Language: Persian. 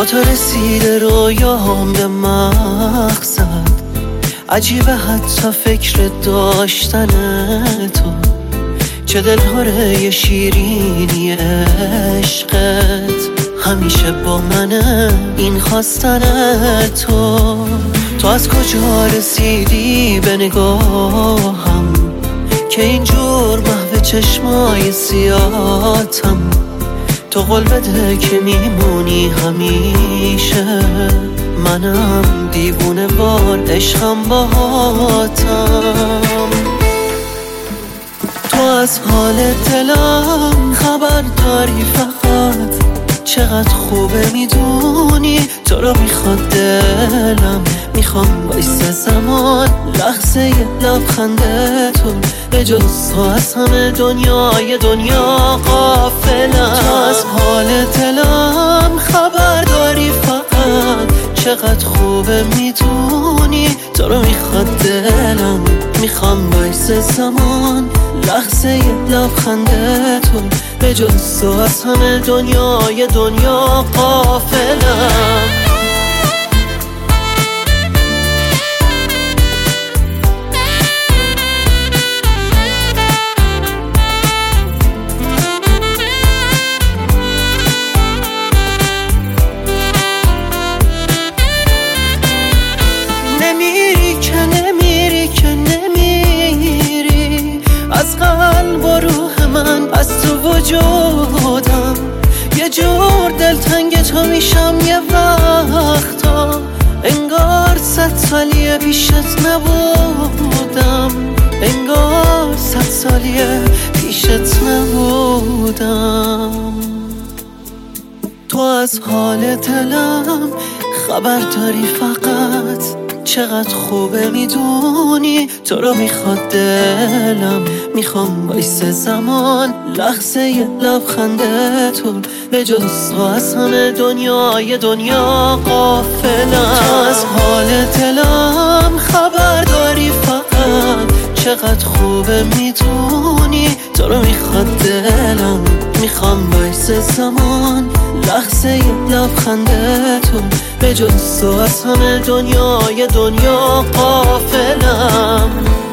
تو رسیده رویام به مقصد، عجیبه حتی فکر داشتن تو، چه دلهاره شیرینی عشقت، همیشه با منه این خواستن تو از کجا رسیدی به نگاهم که اینجور محو چشمای سیاتم، تو قول بده که میمونی همیشه، منم دیوونه وار عشقم باهاتم. تو از حال دلم خبر داری فقط، چقدر خوبه میدونی تو رو میخواد دلم، میخوام بایسته زمان لحظه لبخنده تو، به جز تو از همه دنیای دنیا غافلم. تو از حال دلم خبر داری فقط، چقدر خوبه میدونی تو رو میخواد دلم، میخوام بایسته زمان لحظه لبخنده تو، به جز تو از همه دنیای دنیا غافلم. از قلب و روح من، از تو وجودم، یه جور دلتنگ تو میشم یه وقتا، انگار 100 سالیه پیشت نبودم، انگار 100 سالیه پیشت نبودم. تو از حال دلم خبر داری فقط، چقدر خوبه میدونی تو رو میخواد دلم، میخوام بایسته زمان لحظه لبخنده تو، به جز تو از همه دنیای دنیا غافلم. تو از حال دلم خبر داری فقط، چقدر خوبه میدونی تو رو میخواد دلم، میخوام بایسته زمان لحظه لبخنده تو، به جز تو از همه دنیای دنیا غافلم.